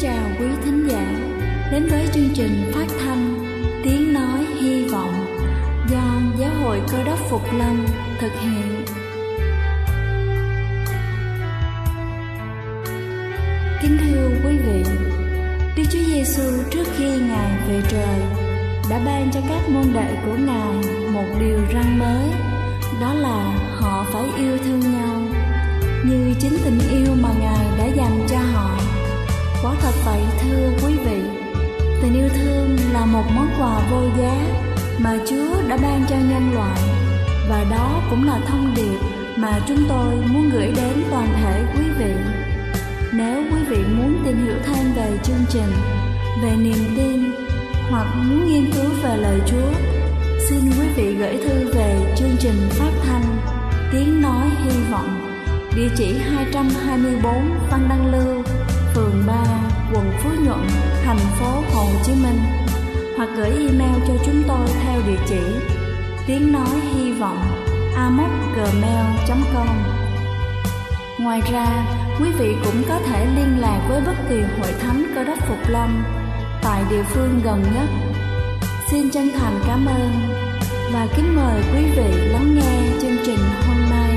chào quý thính giả đến với chương trình phát thanh Tiếng Nói Hy Vọng do Giáo hội Cơ Đốc Phục Lâm thực hiện. Kính thưa quý vị, Đức Chúa Giêsu trước khi Ngài về trời đã ban cho các môn đệ của Ngài một điều răn mới, đó là họ phải yêu thương nhau như chính tình yêu mà Ngài đã dành cho họ. Quả thật vậy thưa quý vị, tình yêu thương là một món quà vô giá mà Chúa đã ban cho nhân loại, và đó cũng là thông điệp mà chúng tôi muốn gửi đến toàn thể quý vị. Nếu quý vị muốn tìm hiểu thêm về chương trình, về niềm tin hoặc muốn nghiên cứu về lời Chúa, xin quý vị gửi thư về chương trình phát thanh Tiếng Nói Hy Vọng, địa chỉ 224 Văn Đăng Lưu, phường 3, quận Phú Nhuận, thành phố Hồ Chí Minh, hoặc gửi email cho chúng tôi theo địa chỉ tiếng nói hy vọng amos@gmail.com. Ngoài ra, quý vị cũng có thể liên lạc với bất kỳ hội thánh Cơ Đốc Phục Lâm tại địa phương gần nhất. Xin chân thành cảm ơn và kính mời quý vị lắng nghe chương trình hôm nay.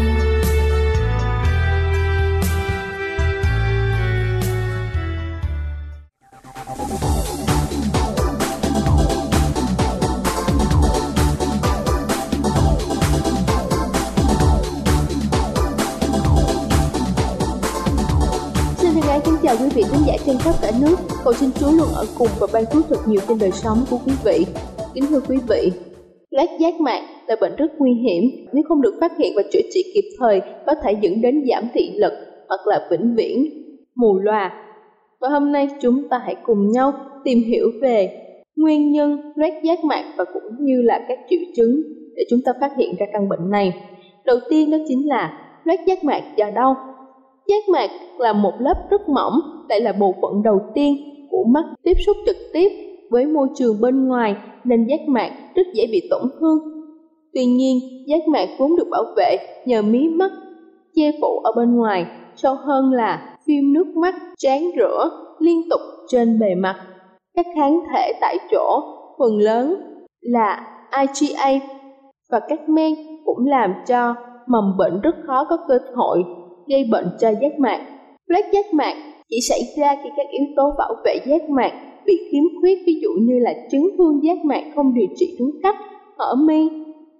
Kính chào quý vị khán giả trên khắp cả nước. Cầu xin Chúa luôn ở cùng và ban phước thật nhiều trên đời sống của quý vị. Kính thưa quý vị, loét giác mạc là bệnh rất nguy hiểm. Nếu không được phát hiện và chữa trị kịp thời, có thể dẫn đến giảm thị lực hoặc là vĩnh viễn mù lòa. Và hôm nay chúng ta hãy cùng nhau tìm hiểu về nguyên nhân loét giác mạc và cũng như là các triệu chứng để chúng ta phát hiện ra căn bệnh này. Đầu tiên đó chính là loét giác mạc do đâu? Giác mạc là một lớp rất mỏng, lại là bộ phận đầu tiên của mắt tiếp xúc trực tiếp với môi trường bên ngoài, nên giác mạc rất dễ bị tổn thương. Tuy nhiên, giác mạc vốn được bảo vệ nhờ mí mắt che phủ ở bên ngoài, sâu hơn là phim nước mắt tráng rữa liên tục trên bề mặt. Các kháng thể tại chỗ phần lớn là IgA và các men cũng làm cho mầm bệnh rất khó có cơ hội gây bệnh cho giác mạc. Loét giác mạc chỉ xảy ra khi các yếu tố bảo vệ giác mạc bị khiếm khuyết, ví dụ như là chấn thương giác mạc không điều trị đúng cách, hở mi,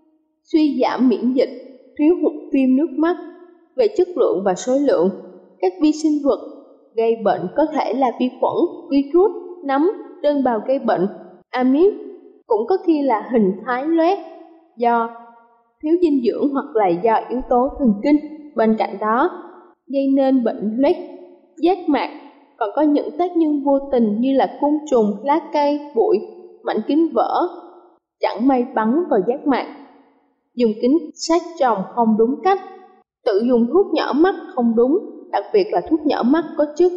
suy giảm miễn dịch, thiếu hụt phim nước mắt. Về chất lượng và số lượng, các vi sinh vật gây bệnh có thể là vi khuẩn, virus, nấm, đơn bào gây bệnh, amip, cũng có khi là hình thái loét do thiếu dinh dưỡng hoặc là do yếu tố thần kinh. Bên cạnh đó, gây nên bệnh loét giác mạc còn có những tác nhân vô tình như là côn trùng, lá cây, bụi, mảnh kính vỡ chẳng may bắn vào giác mạc, dùng kính sát tròng không đúng cách, tự dùng thuốc nhỏ mắt không đúng, đặc biệt là thuốc nhỏ mắt có chất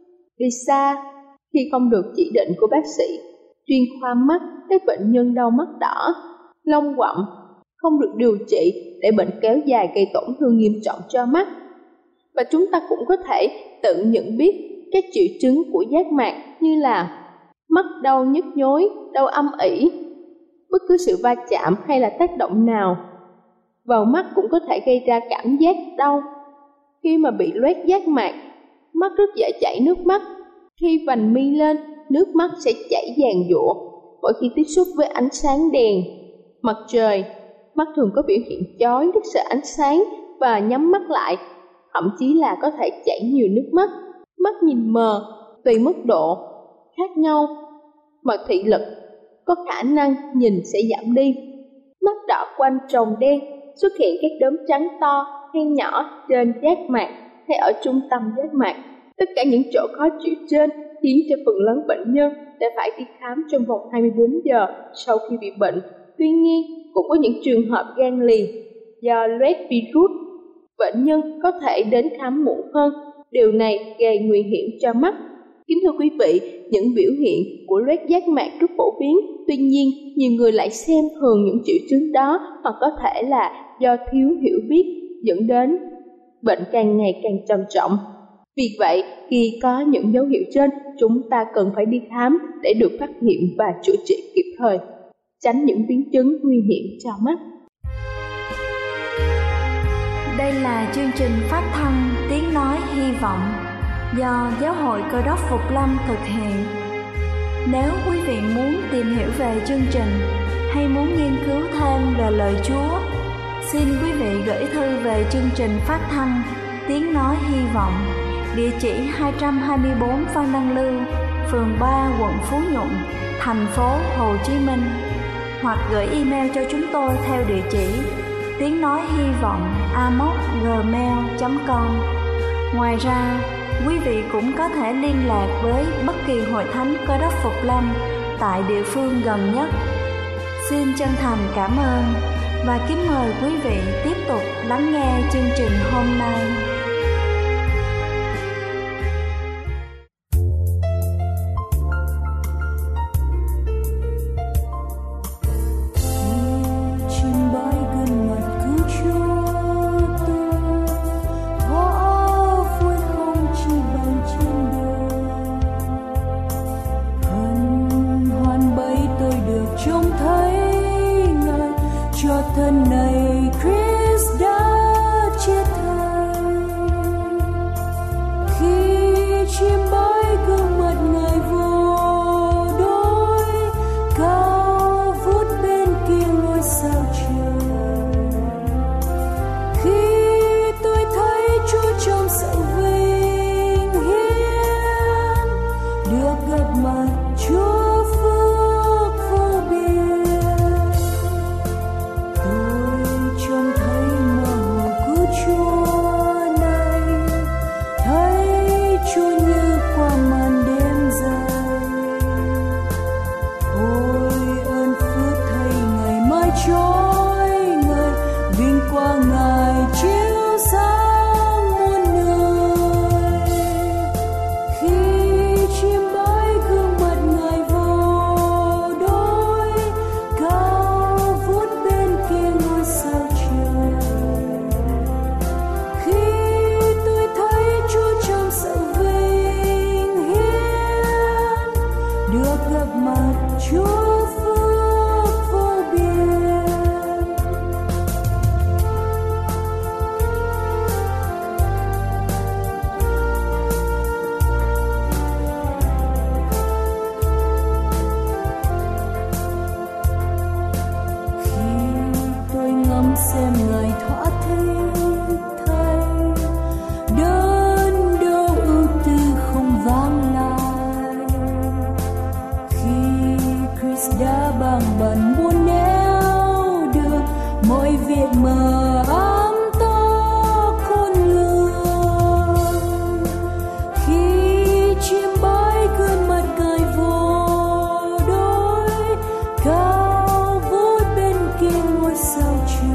Lisa khi không được chỉ định của bác sĩ chuyên khoa mắt, các bệnh nhân đau mắt đỏ, lông quặm không được điều trị để bệnh kéo dài gây tổn thương nghiêm trọng cho mắt. Và chúng ta cũng có thể tự nhận biết các triệu chứng của giác mạc như là mắt đau nhức nhối, đau âm ỉ, bất cứ sự va chạm hay là tác động nào vào mắt cũng có thể gây ra cảm giác đau. Khi mà bị loét giác mạc, mắt rất dễ chảy nước mắt. Khi vành mi lên, nước mắt sẽ chảy giàn giụa. Mỗi khi tiếp xúc với ánh sáng đèn, mặt trời, mắt thường có biểu hiện chói, rất sợ ánh sáng và nhắm mắt lại, thậm chí là có thể chảy nhiều nước mắt. Mắt nhìn mờ, tùy mức độ khác nhau mà thị lực có khả năng nhìn sẽ giảm đi. Mắt đỏ quanh tròng đen, xuất hiện các đốm trắng to hay nhỏ trên giác mạc hay ở trung tâm giác mạc. Tất cả những chỗ khó chịu trên khiến cho phần lớn bệnh nhân đã phải đi khám trong vòng 24 giờ sau khi bị bệnh. Tuy nhiên, cũng có những trường hợp gan lì do loét virus, bệnh nhân có thể đến khám muộn hơn. Điều này gây nguy hiểm cho mắt. Kính thưa quý vị, những biểu hiện của loét giác mạc rất phổ biến. Tuy nhiên, nhiều người lại xem thường những triệu chứng đó, hoặc có thể là do thiếu hiểu biết dẫn đến bệnh càng ngày càng trầm trọng. Vì vậy, khi có những dấu hiệu trên, chúng ta cần phải đi khám để được phát hiện và chữa trị kịp thời, tránh những biến chứng nguy hiểm cho mắt. Đây là chương trình phát thanh Tiếng Nói Hy Vọng do Giáo hội Cơ đốc Phục Lâm thực hiện. Nếu quý vị muốn tìm hiểu về chương trình hay muốn nghiên cứu thêm về lời Chúa, xin quý vị gửi thư về chương trình phát thanh Tiếng Nói Hy Vọng, địa chỉ 224 Phan Đăng Lưu, phường 3, quận Phú Nhuận, thành phố Hồ Chí Minh, hoặc gửi email cho chúng tôi theo địa chỉ tiếng nói hy vọng amos@gmail.com. Ngoài ra, quý vị cũng có thể liên lạc với bất kỳ hội thánh Cơ đốc Phục Lâm tại địa phương gần nhất. Xin chân thành cảm ơn và kính mời quý vị tiếp tục lắng nghe chương trình hôm nay. Thân này Christ đã chết thay, khi chim bay gương mặt Ngài vô đối cao vút bên kia ngôi sao trời. Khi tôi thấy Chúa trong sự vinh hiển, được gặp mặt Chúa xem Ngài thỏa thích thay, đớn đau ưu tư không vang lại. Khi Christ đã bằng bần muôn nẻo được mọi việc mờ ám to khôn lường, khi chim bay gương mặt Ngài vô đối cao vút bên kia ngôi sao trời.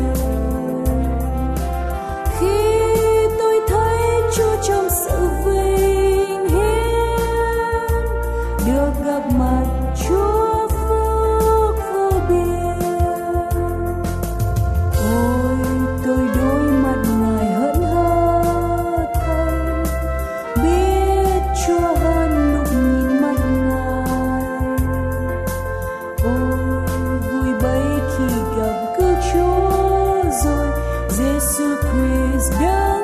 Trong sự vinh hiển được gặp mặt Chúa phước vô biên, ôi tôi đôi mặt Ngài hỡn hơ thay, biết Chúa hơn lúc nhìn mắt Ngài. Ôi vui bấy khi gặp cứu Chúa rồi, Giêsu Christ đấng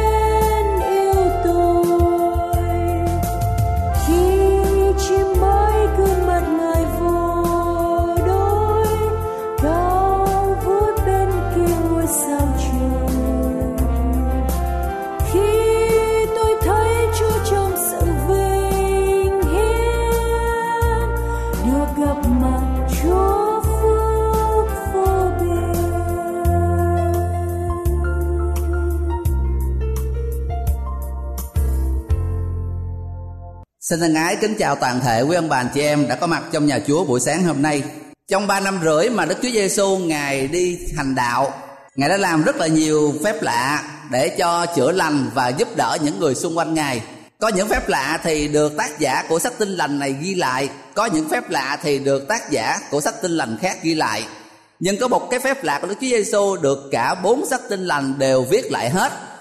Xin thân ái kính chào toàn thể quý ông bà anh chị em đã có mặt trong nhà Chúa buổi sáng hôm nay. Trong 3 năm rưỡi mà Đức Chúa Giêsu Ngài đi hành đạo, Ngài đã làm rất là nhiều phép lạ để cho chữa lành và giúp đỡ những người xung quanh Ngài. Có những phép lạ thì được tác giả của sách Tin Lành này ghi lại, có những phép lạ thì được tác giả của sách Tin Lành khác ghi lại. Nhưng có một cái phép lạ của Đức Chúa Giêsu được cả 4 sách Tin Lành đều viết lại hết,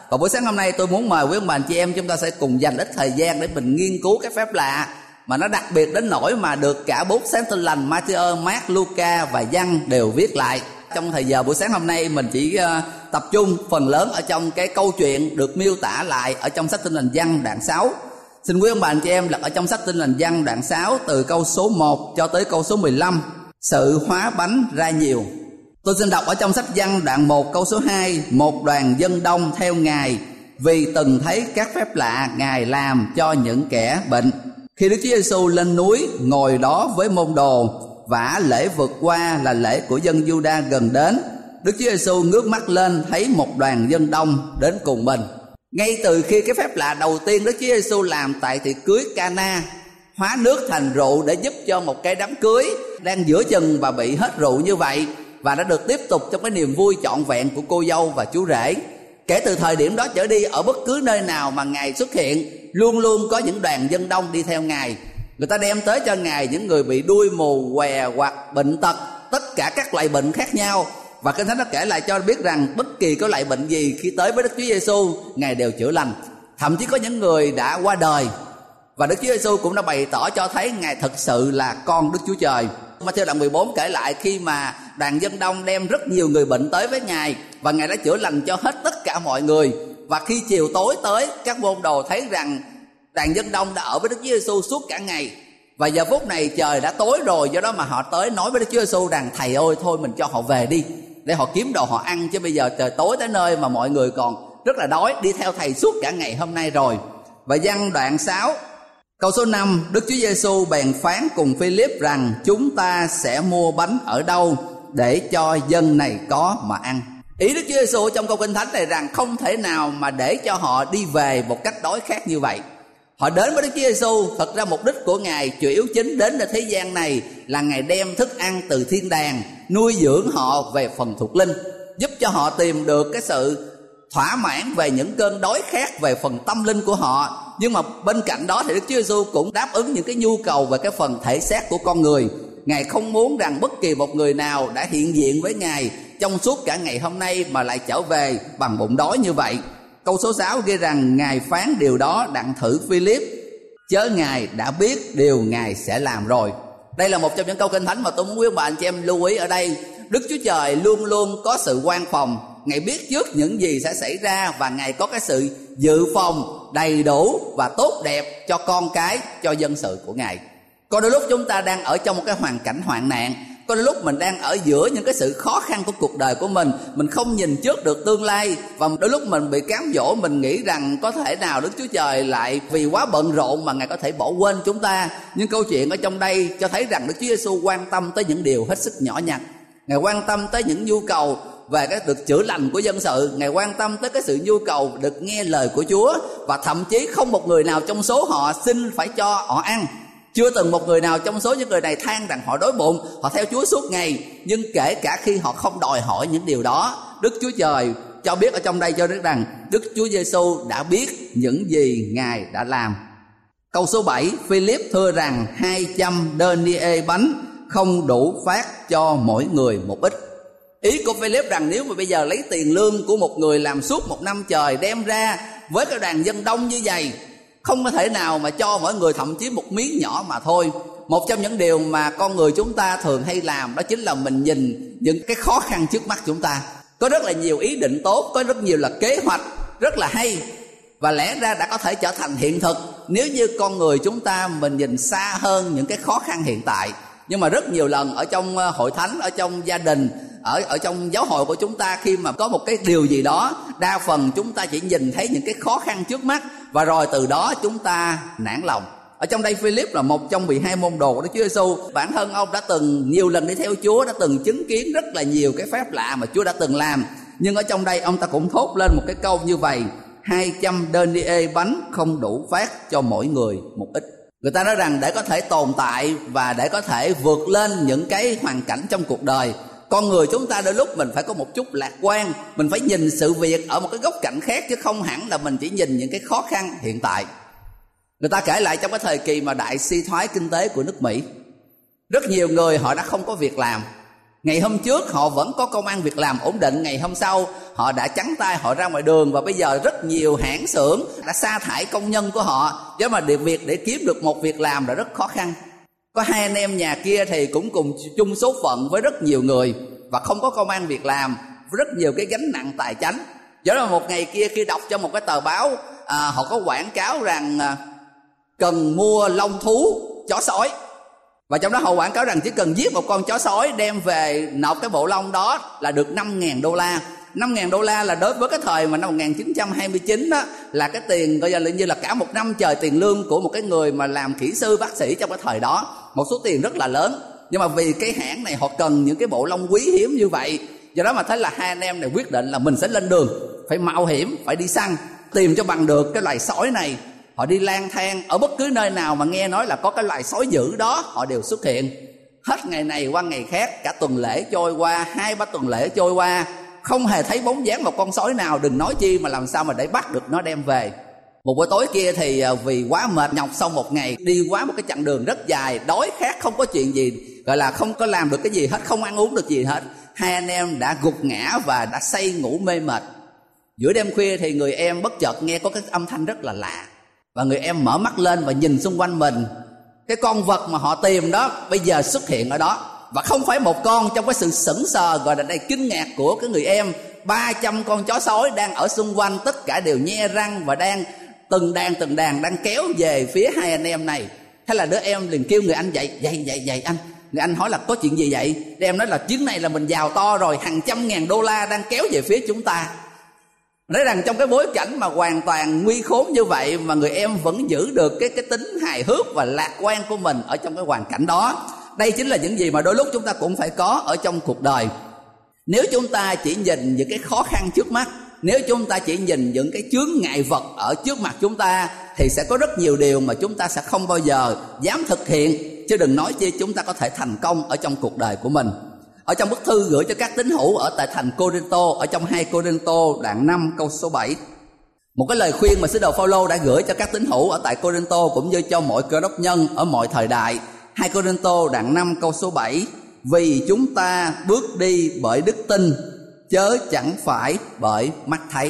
Và buổi sáng hôm nay tôi muốn mời quý ông bà anh chị em chúng ta sẽ cùng dành ít thời gian để mình nghiên cứu cái phép lạ mà nó đặc biệt đến nỗi mà được cả 4 Sáng Tin Lành Ma-thi-ơ, Mác, Luca và Giăng đều viết lại. Trong thời giờ buổi sáng hôm nay mình chỉ tập trung phần lớn ở trong cái câu chuyện được miêu tả lại ở trong sách Tin Lành Giăng đoạn 6. Xin quý ông bà anh chị em lật ở trong sách Tin Lành Giăng đoạn 6 từ câu số 1 cho tới câu số 15. Sự hóa bánh ra nhiều. Tôi xin đọc ở trong sách Giăng đoạn 1 câu số 2. Một đoàn dân đông theo Ngài vì từng thấy các phép lạ Ngài làm cho những kẻ bệnh. Khi Đức Chúa Giêsu lên núi ngồi đó với môn đồ, vả lễ vượt qua là lễ của dân Giu-đa gần đến, Đức Chúa Giêsu ngước mắt lên thấy một đoàn dân đông đến cùng mình. Ngay từ khi cái phép lạ đầu tiên Đức Chúa Giêsu làm tại tiệc cưới Ca-na, hóa nước thành rượu để giúp cho một cái đám cưới đang giữa chừng và bị hết rượu như vậy, và đã được tiếp tục trong cái niềm vui trọn vẹn của cô dâu và chú rể. Kể từ thời điểm đó trở đi, ở bất cứ nơi nào mà Ngài xuất hiện, luôn luôn có những đoàn dân đông đi theo Ngài. Người ta đem tới cho Ngài những người bị đuôi mù, què hoặc bệnh tật, tất cả các loại bệnh khác nhau. Và Kinh Thánh nó kể lại cho biết rằng bất kỳ có loại bệnh gì khi tới với Đức Chúa Giêsu, Ngài đều chữa lành. Thậm chí có những người đã qua đời, và Đức Chúa Giêsu cũng đã bày tỏ cho thấy Ngài thật sự là con Đức Chúa Trời. Ma-thi-ơ đoạn 14 kể lại khi mà đoàn dân đông đem rất nhiều người bệnh tới với Ngài, và Ngài đã chữa lành cho hết tất cả mọi người. Và khi chiều tối tới, các môn đồ thấy rằng đoàn dân đông đã ở với Đức Chúa Giêsu suốt cả ngày, và giờ phút này trời đã tối rồi, do đó mà họ tới nói với Đức Chúa Giêsu rằng: Thầy ơi, thôi mình cho họ về đi, để họ kiếm đồ họ ăn, chứ bây giờ trời tối tới nơi mà mọi người còn rất là đói, đi theo Thầy suốt cả ngày hôm nay rồi. Và Giăng đoạn 6 câu số 5, Đức Chúa Giêsu bèn phán cùng Philip rằng: chúng ta sẽ mua bánh ở đâu để cho dân này có mà ăn. Ý Đức Chúa Giêsu trong câu Kinh Thánh này rằng không thể nào mà để cho họ đi về một cách đói khát như vậy. Họ đến với Đức Chúa Giêsu, thật ra mục đích của Ngài chủ yếu chính đến ở thế gian này là Ngài đem thức ăn từ thiên đàng nuôi dưỡng họ về phần thuộc linh, giúp cho họ tìm được cái sự thỏa mãn về những cơn đói khát về phần tâm linh của họ. Nhưng mà bên cạnh đó thì Đức Chúa Giêsu cũng đáp ứng những cái nhu cầu về cái phần thể xác của con người. Ngài không muốn rằng bất kỳ một người nào đã hiện diện với Ngài trong suốt cả ngày hôm nay mà lại trở về bằng bụng đói như vậy. Câu số 6 ghi rằng Ngài phán điều đó đặng thử Philip, chớ Ngài đã biết điều Ngài sẽ làm rồi. Đây là một trong những câu Kinh Thánh mà tôi muốn quý ông bà anh chị em lưu ý ở đây. Đức Chúa Trời luôn luôn có sự quan phòng. Ngài biết trước những gì sẽ xảy ra, và Ngài có cái sự dự phòng đầy đủ và tốt đẹp cho con cái, cho dân sự của Ngài. Có đôi lúc chúng ta đang ở trong một cái hoàn cảnh hoạn nạn, có đôi lúc mình đang ở giữa những cái sự khó khăn của cuộc đời của mình không nhìn trước được tương lai, và đôi lúc mình bị cám dỗ, mình nghĩ rằng có thể nào Đức Chúa Trời lại vì quá bận rộn mà Ngài có thể bỏ quên chúng ta. Nhưng câu chuyện ở trong đây cho thấy rằng Đức Chúa Giêsu quan tâm tới những điều hết sức nhỏ nhặt. Ngài quan tâm tới những nhu cầu về cái được chữa lành của dân sự. Ngài quan tâm tới cái sự nhu cầu được nghe lời của Chúa, và thậm chí không một người nào trong số họ xin phải cho họ ăn. Chưa từng một người nào trong số những người này than rằng họ đói bụng, họ theo Chúa suốt ngày. Nhưng kể cả khi họ không đòi hỏi những điều đó, Đức Chúa Trời cho biết ở trong đây cho biết rằng Đức Chúa Giêsu đã biết những gì Ngài đã làm. Câu số 7, Philip thưa rằng 200 denier bánh không đủ phát cho mỗi người một ít. Ý của Philip rằng nếu mà bây giờ lấy tiền lương của một người làm suốt một năm trời đem ra với cái đoàn dân đông như vậy, không có thể nào mà cho mỗi người thậm chí một miếng nhỏ mà thôi. Một trong những điều mà con người chúng ta thường hay làm đó chính là mình nhìn những cái khó khăn trước mắt chúng ta. Có rất là nhiều ý định tốt, có rất nhiều là kế hoạch rất là hay, và lẽ ra đã có thể trở thành hiện thực nếu như con người chúng ta mình nhìn xa hơn những cái khó khăn hiện tại. Nhưng mà rất nhiều lần ở trong hội thánh, ở trong gia đình, ở trong giáo hội của chúng ta, khi mà có một cái điều gì đó, đa phần chúng ta chỉ nhìn thấy những cái khó khăn trước mắt, và rồi từ đó chúng ta nản lòng. Ở trong đây Philip là một trong 12 môn đồ của Đức Chúa Giêsu. Bản thân ông đã từng nhiều lần đi theo Chúa, đã từng chứng kiến rất là nhiều cái phép lạ mà Chúa đã từng làm. Nhưng ở trong đây ông ta cũng thốt lên một cái câu như vậy: 200 denier bánh không đủ phát cho mỗi người một ít. Người ta nói rằng để có thể tồn tại và để có thể vượt lên những cái hoàn cảnh trong cuộc đời, con người chúng ta đôi lúc mình phải có một chút lạc quan, mình phải nhìn sự việc ở một cái góc cạnh khác, chứ không hẳn là mình chỉ nhìn những cái khó khăn hiện tại. Người ta kể lại trong cái thời kỳ mà đại suy thoái kinh tế của nước Mỹ, rất nhiều người họ đã không có việc làm, Ngày hôm trước họ vẫn có công ăn việc làm ổn định, ngày hôm sau họ đã trắng tay, họ ra ngoài đường. Và bây giờ rất nhiều hãng xưởng đã sa thải công nhân của họ, chứ mà việc để kiếm được một việc làm là rất khó khăn. Có hai anh em nhà kia thì cũng cùng chung số phận với rất nhiều người và không có công ăn việc làm, rất nhiều cái gánh nặng tài chánh. Cho nên một ngày kia khi đọc trong một cái tờ báo, họ có quảng cáo rằng cần mua lông thú chó sói. Và trong đó họ quảng cáo rằng chỉ cần giết một con chó sói đem về nộp cái bộ lông đó là được $5,000. $5,000 là đối với cái thời mà năm 1929 đó, là cái tiền coi như là cả một năm trời tiền lương của một cái người mà làm kỹ sư bác sĩ trong cái thời đó. Một số tiền rất là lớn. Nhưng mà vì cái hãng này họ cần những cái bộ lông quý hiếm như vậy, do đó mà thấy là hai anh em này quyết định là mình sẽ lên đường, phải mạo hiểm, phải đi săn, tìm cho bằng được cái loài sói này. Họ đi lang thang ở bất cứ nơi nào mà nghe nói là có cái loài sói dữ đó, họ đều xuất hiện. Hết ngày này qua ngày khác, cả tuần lễ trôi qua, 2-3 tuần lễ trôi qua, không hề thấy bóng dáng một con sói nào, đừng nói chi mà làm sao mà để bắt được nó đem về. Một buổi tối kia thì vì quá mệt nhọc sau một ngày đi quá một cái chặng đường rất dài, đói khát không có chuyện gì, gọi là không có làm được cái gì hết, không ăn uống được gì hết, hai anh em đã gục ngã và đã say ngủ mê mệt. Giữa đêm khuya thì người em bất chợt nghe có cái âm thanh rất là lạ, và người em mở mắt lên và nhìn xung quanh mình. Cái con vật mà họ tìm đó bây giờ xuất hiện ở đó, và không phải một con. Trong cái sự sững sờ gọi là đầy kinh ngạc của cái người em, 300 con chó sói đang ở xung quanh, tất cả đều nhe răng và đang từng đàn đang kéo về phía hai anh em này. Thế là đứa em liền kêu người anh dậy anh. Người anh hỏi là có chuyện gì vậy? Đứa em nói là chuyến này là mình giàu to rồi, hàng $100,000 đang kéo về phía chúng ta. Nói rằng trong cái bối cảnh mà hoàn toàn nguy khốn như vậy mà người em vẫn giữ được cái tính hài hước và lạc quan của mình ở trong cái hoàn cảnh đó. Đây chính là những gì mà đôi lúc chúng ta cũng phải có ở trong cuộc đời. Nếu chúng ta chỉ nhìn những cái khó khăn trước mắt, nếu chúng ta chỉ nhìn những cái chướng ngại vật ở trước mặt chúng ta, thì sẽ có rất nhiều điều mà chúng ta sẽ không bao giờ dám thực hiện, chứ đừng nói chi chúng ta có thể thành công ở trong cuộc đời của mình. Ở trong bức thư gửi cho các tín hữu ở tại thành Cô-rinh-tô, ở trong 2 Cô-rinh-tô đoạn 5 câu số 7, một cái lời khuyên mà sứ đồ Phao-lô đã gửi cho các tín hữu ở tại Cô-rinh-tô cũng như cho mọi cơ đốc nhân ở mọi thời đại. 2 Cô-rinh-tô đoạn 5 câu số 7: vì chúng ta bước đi bởi đức tin, chớ chẳng phải bởi mắt thấy.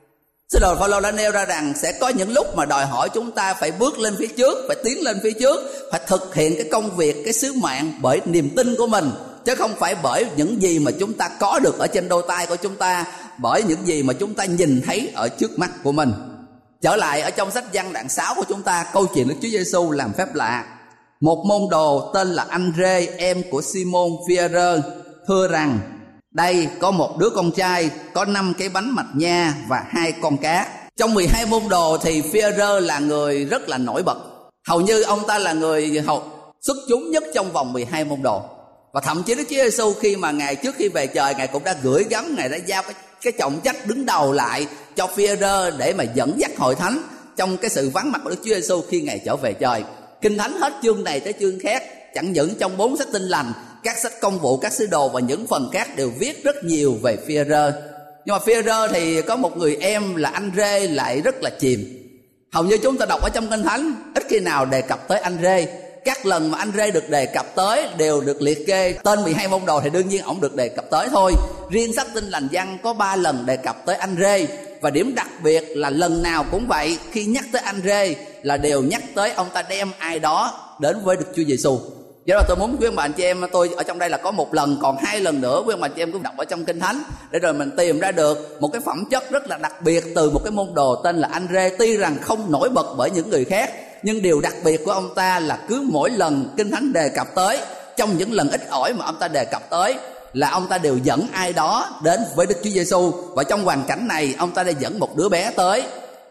Sứ đồ Phao-lô đã nêu ra rằng sẽ có những lúc mà đòi hỏi chúng ta phải bước lên phía trước, phải tiến lên phía trước, phải thực hiện cái công việc, cái sứ mạng bởi niềm tin của mình, chứ không phải bởi những gì mà chúng ta có được ở trên đôi tay của chúng ta, bởi những gì mà chúng ta nhìn thấy ở trước mắt của mình. Trở lại ở trong sách Giăng đoạn 6 của chúng ta, câu chuyện Đức Chúa Giêsu làm phép lạ. Một môn đồ tên là Andre, em của Simon Phi-e-rơ, thưa rằng đây có một đứa con trai có 5 cái bánh mạch nha và 2 con cá. Trong 12 môn đồ thì Phi-e-rơ là người rất là nổi bật. Hầu như ông ta là người xuất chúng nhất trong vòng 12 môn đồ. Và thậm chí Đức Chúa Giêsu khi mà Ngài trước khi về trời, Ngài cũng đã gửi gắm, Ngài đã giao cái trọng trách đứng đầu lại cho Phi-e-rơ để mà dẫn dắt hội thánh trong cái sự vắng mặt của Đức Chúa Giêsu khi Ngài trở về trời. Kinh Thánh hết chương này tới chương khác, chẳng những trong 4 sách Tin lành, các sách Công vụ, các sứ đồ và những phần khác đều viết rất nhiều về Phi-e-rơ. Nhưng mà Phi-e-rơ thì có một người em là Andre lại rất là chìm. Hầu như chúng ta đọc ở trong Kinh Thánh ít khi nào đề cập tới Andre. Các lần mà Andre được đề cập tới đều được liệt kê. Tên 12 môn đồ thì đương nhiên ổng được đề cập tới thôi. Riêng sách Tin lành Giăng có 3 lần đề cập tới Andre. Và điểm đặc biệt là lần nào cũng vậy, khi nhắc tới Andre là đều nhắc tới ông ta đem ai đó đến với Đức Chúa Giêsu. Do đó tôi muốn quý ông bà anh chị em, tôi ở trong đây là có 1 lần, còn 2 lần nữa quý ông bà anh chị em cũng đọc ở trong Kinh Thánh để rồi mình tìm ra được một cái phẩm chất rất là đặc biệt từ một cái môn đồ tên là Andre. Tuy rằng không nổi bật bởi những người khác, nhưng điều đặc biệt của ông ta là cứ mỗi lần Kinh Thánh đề cập tới, trong những lần ít ỏi mà ông ta đề cập tới, là ông ta đều dẫn ai đó đến với Đức Chúa Giêsu. Và trong hoàn cảnh này ông ta đã dẫn một đứa bé tới.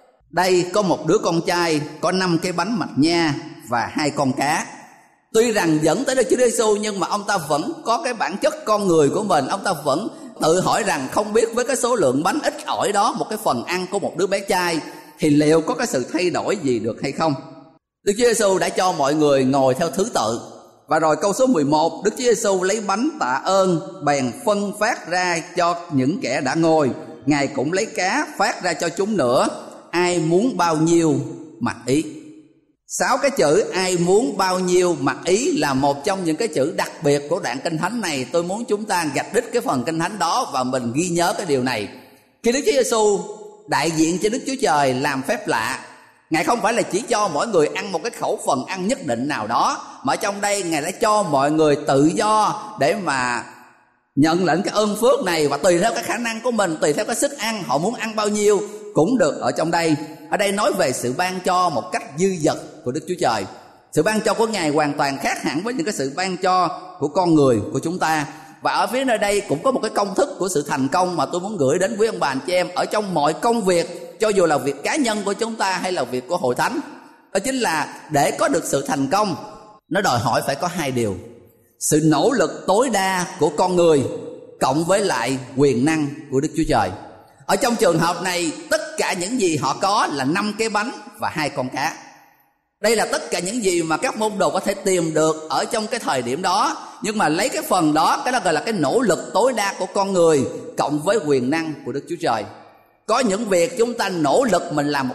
Đây có một đứa con trai có 5 cái bánh mạch nha và 2 con cá. Tuy rằng dẫn tới Đức Chúa Giêsu nhưng mà ông ta vẫn có cái bản chất con người của mình. Ông ta vẫn tự hỏi rằng không biết với cái số lượng bánh ít ỏi đó, một cái phần ăn của một đứa bé trai, thì liệu có cái sự thay đổi gì được hay không. Đức Chúa Giêsu đã cho mọi người ngồi theo thứ tự. Và rồi câu số 11, Đức Chúa Giêsu lấy bánh tạ ơn, bèn phân phát ra cho những kẻ đã ngồi. Ngài cũng lấy cá phát ra cho chúng nữa, ai muốn bao nhiêu mặc ý. 6 cái chữ ai muốn bao nhiêu mặc ý là một trong những cái chữ đặc biệt của đoạn Kinh Thánh này. Tôi muốn chúng ta gạch đích cái phần Kinh Thánh đó và mình ghi nhớ cái điều này. Khi Đức Chúa Giêsu đại diện cho Đức Chúa Trời làm phép lạ, Ngài không phải là chỉ cho mỗi người ăn một cái khẩu phần ăn nhất định nào đó, mà ở trong đây Ngài đã cho mọi người tự do để mà nhận lãnh cái ơn phước này, và tùy theo cái khả năng của mình, tùy theo cái sức ăn, họ muốn ăn bao nhiêu cũng được ở trong đây. Ở đây nói về sự ban cho một cách dư dật của Đức Chúa Trời. Sự ban cho của Ngài hoàn toàn khác hẳn với những cái sự ban cho của con người của chúng ta. Và ở phía nơi đây cũng có một cái công thức của sự thành công mà tôi muốn gửi đến quý ông bà anh chị em ở trong mọi công việc, cho dù là việc cá nhân của chúng ta hay là việc của hội thánh. Đó chính là để có được sự thành công, nó đòi hỏi phải có 2 điều: sự nỗ lực tối đa của con người cộng với lại quyền năng của Đức Chúa Trời. Ở trong trường hợp này, tất cả những gì họ có là 5 cái bánh và 2 con cá. Đây là tất cả những gì mà các môn đồ có thể tìm được ở trong cái thời điểm đó. Nhưng mà lấy cái phần đó, cái đó gọi là cái nỗ lực tối đa của con người cộng với quyền năng của Đức Chúa Trời. Có những việc chúng ta nỗ lực mình làm một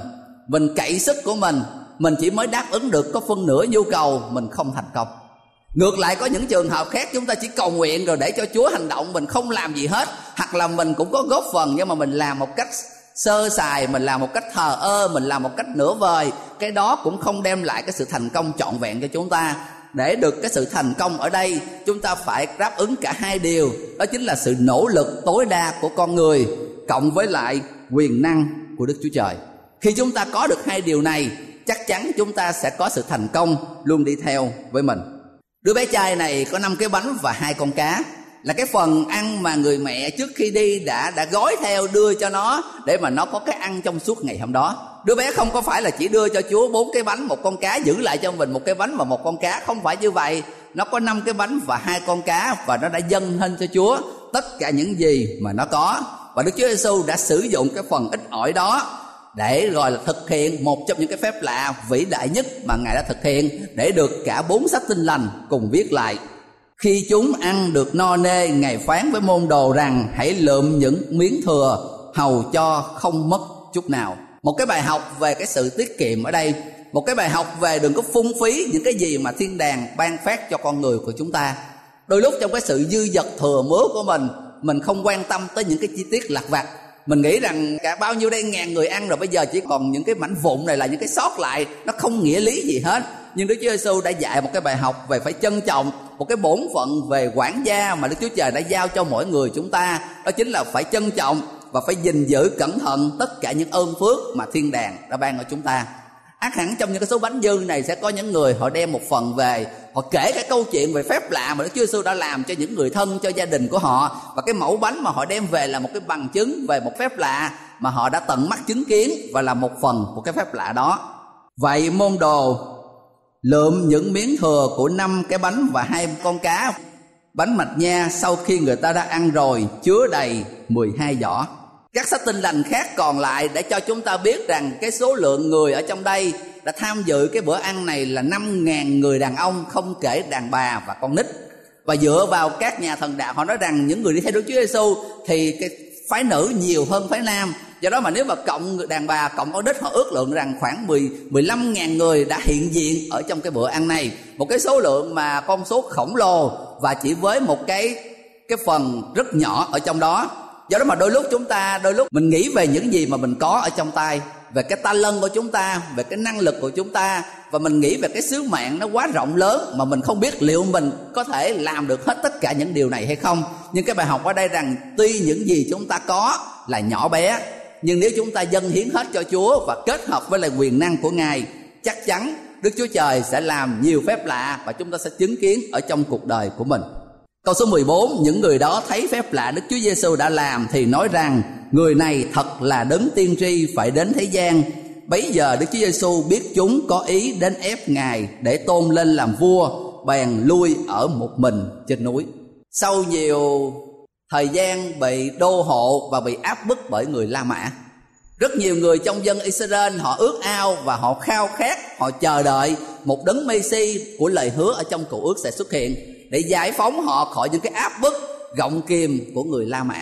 mình cậy sức của mình chỉ mới đáp ứng được có phân nửa nhu cầu, mình không thành công. Ngược lại có những trường hợp khác, chúng ta chỉ cầu nguyện rồi để cho Chúa hành động, mình không làm gì hết, hoặc là mình cũng có góp phần nhưng mà mình làm một cách sơ sài, mình làm một cách thờ ơ, mình làm một cách nửa vời. Cái đó cũng không đem lại cái sự thành công trọn vẹn cho chúng ta. Để được cái sự thành công ở đây, chúng ta phải đáp ứng cả 2 điều. Đó chính là sự nỗ lực tối đa của con người cộng với lại quyền năng của Đức Chúa Trời. Khi chúng ta có được 2 điều này, chắc chắn chúng ta sẽ có sự thành công luôn đi theo với mình. Đứa bé trai này có 5 cái bánh và 2 con cá, là cái phần ăn mà người mẹ trước khi đi đã gói theo đưa cho nó để mà nó có cái ăn trong suốt ngày hôm đó. Đứa bé không có phải là chỉ đưa cho Chúa 4 cái bánh, 1 con cá, giữ lại cho mình 1 cái bánh và 1 con cá. Không phải như vậy. Nó có 5 cái bánh và 2 con cá, và nó đã dâng lên cho Chúa tất cả những gì mà nó có. Và Đức Chúa Giêsu đã sử dụng cái phần ít ỏi đó để gọi là thực hiện một trong những cái phép lạ vĩ đại nhất mà Ngài đã thực hiện, để được cả 4 sách Tin Lành cùng viết lại. Khi chúng ăn được no nê, Ngài phán với môn đồ rằng hãy lượm những miếng thừa hầu cho không mất chút nào. Một cái bài học về cái sự tiết kiệm ở đây, một cái bài học về đừng có phung phí những cái gì mà thiên đàng ban phát cho con người của chúng ta. Đôi lúc trong cái sự dư dật thừa mứa của mình không quan tâm tới những cái chi tiết lặt vặt. Mình nghĩ rằng cả bao nhiêu đây, 1000 người ăn rồi, bây giờ chỉ còn những cái mảnh vụn này là những cái sót lại, nó không nghĩa lý gì hết. Nhưng Đức Chúa Giêsu đã dạy một cái bài học về phải trân trọng một cái bổn phận về quản gia mà Đức Chúa Trời đã giao cho mỗi người chúng ta. Đó chính là phải trân trọng và phải gìn giữ cẩn thận tất cả những ơn phước mà thiên đàng đã ban cho chúng ta. Ắt hẳn trong những cái số bánh dư này sẽ có những người họ đem một phần về, họ kể cái câu chuyện về phép lạ mà Đức Chúa Giêsu đã làm cho những người thân, cho gia đình của họ. Và cái mẩu bánh mà họ đem về là một cái bằng chứng về một phép lạ mà họ đã tận mắt chứng kiến và là một phần của cái phép lạ đó. Vậy môn đồ lượm những miếng thừa của 5 cái bánh và 2 con cá. Bánh mạch nha sau khi người ta đã ăn rồi chứa đầy 12 giỏ. Các sách Tin Lành khác còn lại để cho chúng ta biết rằng cái số lượng người ở trong đây đã tham dự cái bữa ăn này là 5.000 người đàn ông, không kể đàn bà và con nít. Và dựa vào các nhà thần đạo, họ nói rằng những người đi theo Đức Chúa Giêsu thì cái phái nữ nhiều hơn phái nam. Do đó mà nếu mà cộng đàn bà, cộng con nít, họ ước lượng rằng khoảng 15.000 người đã hiện diện ở trong cái bữa ăn này. Một cái số lượng mà con số khổng lồ, và chỉ với một cái phần rất nhỏ ở trong đó. Do đó mà đôi lúc mình nghĩ về những gì mà mình có ở trong tay, về cái talent của chúng ta, về cái năng lực của chúng ta, và mình nghĩ về cái sứ mạng nó quá rộng lớn mà mình không biết liệu mình có thể làm được hết tất cả những điều này hay không. Nhưng cái bài học ở đây rằng tuy những gì chúng ta có là nhỏ bé, nhưng nếu chúng ta dâng hiến hết cho Chúa và kết hợp với lại quyền năng của Ngài, chắc chắn Đức Chúa Trời sẽ làm nhiều phép lạ và chúng ta sẽ chứng kiến ở trong cuộc đời của mình. Câu số 14, những người đó thấy phép lạ Đức Chúa Giêsu đã làm thì nói rằng người này thật là đấng tiên tri phải đến thế gian. Bấy giờ Đức Chúa Giêsu biết chúng có ý đến ép Ngài để tôn lên làm vua, bèn lui ở một mình trên núi. Sau nhiều thời gian bị đô hộ và bị áp bức bởi người La Mã, rất nhiều người trong dân Israel họ ước ao và họ khao khát, họ chờ đợi một đấng Mê-si của lời hứa ở trong Cựu Ước sẽ xuất hiện để giải phóng họ khỏi những cái áp bức gọng kìm của người La Mã.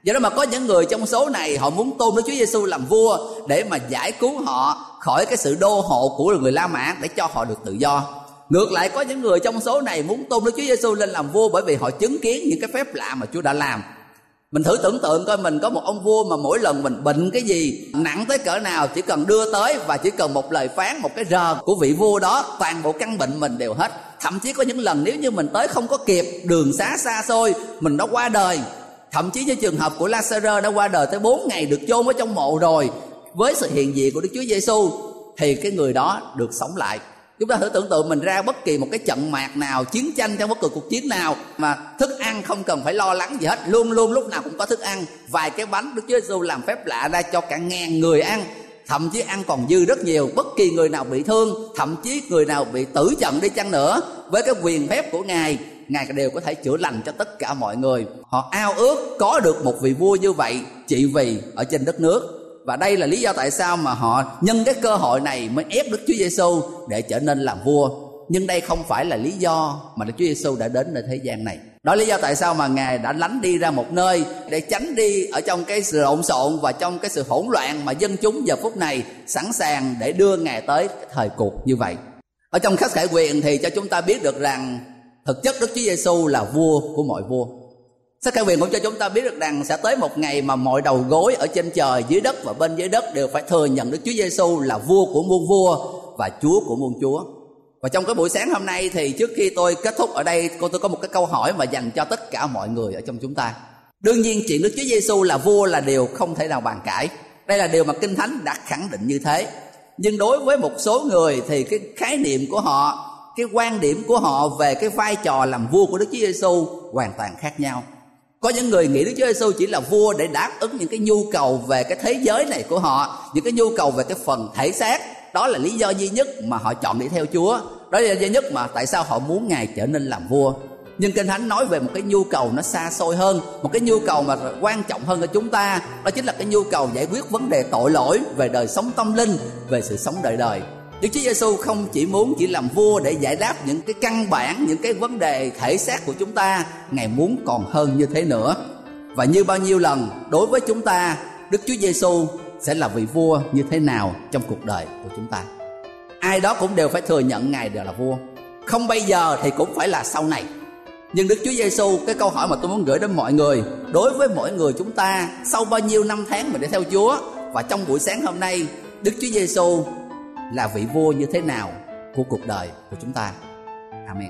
Do đó mà có những người trong số này họ muốn tôn Đức Chúa Giêsu làm vua để mà giải cứu họ khỏi cái sự đô hộ của người La Mã, để cho họ được tự do. Ngược lại có những người trong số này muốn tôn Đức Chúa Giêsu lên làm vua bởi vì họ chứng kiến những cái phép lạ mà Chúa đã làm. Mình thử tưởng tượng coi, mình có một ông vua mà mỗi lần mình bệnh cái gì nặng tới cỡ nào, chỉ cần đưa tới và chỉ cần một lời phán, một cái rờ của vị vua đó, toàn bộ căn bệnh mình đều hết. Thậm chí có những lần nếu như mình tới không có kịp, đường xá xa xôi, mình đã qua đời. Thậm chí như trường hợp của Lazarus đã qua đời tới 4 ngày được chôn ở trong mộ rồi, với sự hiện diện của Đức Chúa Giêsu thì cái người đó được sống lại. Chúng ta thử tưởng tượng mình ra bất kỳ một cái trận mạc nào, chiến tranh, trong bất kỳ cuộc chiến nào mà thức ăn không cần phải lo lắng gì hết, luôn luôn lúc nào cũng có thức ăn. Vài cái bánh Đức Chúa Giêsu làm phép lạ ra cho cả ngàn người ăn, thậm chí ăn còn dư rất nhiều. Bất kỳ người nào bị thương, thậm chí người nào bị tử trận đi chăng nữa, với cái quyền phép của Ngài đều có thể chữa lành cho tất cả mọi người. Họ ao ước có được một vị vua như vậy trị vì ở trên đất nước. Và đây là lý do tại sao mà họ nhân cái cơ hội này mới ép Đức Chúa Giêsu để trở nên làm vua. Nhưng đây không phải là lý do mà Đức Chúa Giêsu đã đến nơi thế gian này. Đó là lý do tại sao mà Ngài đã lánh đi ra một nơi để tránh đi ở trong cái sự lộn xộn và trong cái sự hỗn loạn mà dân chúng giờ phút này sẵn sàng để đưa Ngài tới cái thời cuộc như vậy. Ở trong Khắc Khải Huyền thì cho chúng ta biết được rằng thực chất Đức Chúa Giêsu là vua của mọi vua. Sách Khải Huyền cũng cho chúng ta biết được rằng sẽ tới một ngày mà mọi đầu gối ở trên trời, dưới đất và bên dưới đất đều phải thừa nhận Đức Chúa Giêsu là vua của muôn vua và Chúa của muôn chúa. Và trong cái buổi sáng hôm nay thì trước khi tôi kết thúc ở đây, tôi có một cái câu hỏi mà dành cho tất cả mọi người ở trong chúng ta. Đương nhiên chuyện Đức Chúa Giêsu là vua là điều không thể nào bàn cãi. Đây là điều mà Kinh Thánh đã khẳng định như thế. Nhưng đối với một số người thì cái khái niệm của họ, cái quan điểm của họ về cái vai trò làm vua của Đức Chúa Giêsu hoàn toàn khác nhau. Có những người nghĩ Đức Chúa Giêsu chỉ là vua để đáp ứng những cái nhu cầu về cái thế giới này của họ, những cái nhu cầu về cái phần thể xác. Đó là lý do duy nhất mà họ chọn đi theo Chúa. Đó là lý do duy nhất mà tại sao họ muốn Ngài trở nên làm vua. Nhưng Kinh Thánh nói về một cái nhu cầu nó xa xôi hơn, một cái nhu cầu mà quan trọng hơn ở chúng ta. Đó chính là cái nhu cầu giải quyết vấn đề tội lỗi, về đời sống tâm linh, về sự sống đời đời. Đức Chúa Giêsu không chỉ muốn làm vua để giải đáp những cái căn bản, những cái vấn đề thể xác của chúng ta. Ngài muốn còn hơn như thế nữa. Và như bao nhiêu lần đối với chúng ta, Đức Chúa Giêsu sẽ là vị vua như thế nào trong cuộc đời của chúng ta. Ai đó cũng đều phải thừa nhận Ngài đều là vua. Không bây giờ thì cũng phải là sau này. Nhưng Đức Chúa Giêsu, cái câu hỏi mà tôi muốn gửi đến mọi người, đối với mỗi người chúng ta, sau bao nhiêu năm tháng mình để theo Chúa, và trong buổi sáng hôm nay, Đức Chúa Giêsu là vị vua như thế nào của cuộc đời của chúng ta. Amen.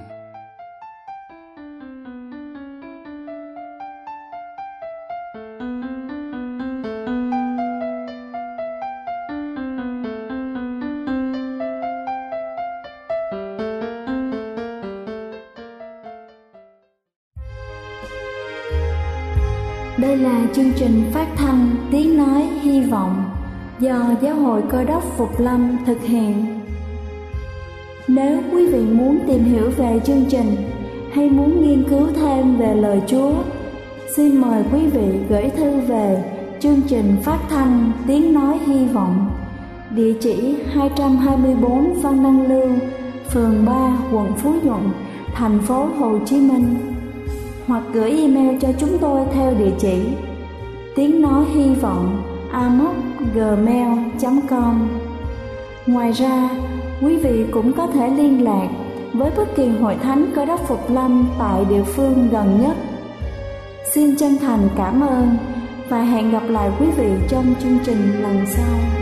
Đây là chương trình phát thanh Tiếng Nói Hy Vọng do Giáo hội Cơ đốc Phục Lâm thực hiện. Nếu quý vị muốn tìm hiểu về chương trình hay muốn nghiên cứu thêm về lời Chúa, xin mời quý vị gửi thư về chương trình phát thanh Tiếng Nói Hy Vọng, địa chỉ 224 Văn Đăng Lưu, phường 3, quận Phú Nhuận, thành phố Hồ Chí Minh, hoặc gửi email cho chúng tôi theo địa chỉ tiếng nói hy vọng amos@gmail.com. Ngoài ra, quý vị cũng có thể liên lạc với bất kỳ hội thánh Cơ đốc Phục Lâm tại địa phương gần nhất. Xin chân thành cảm ơn và hẹn gặp lại quý vị trong chương trình lần sau.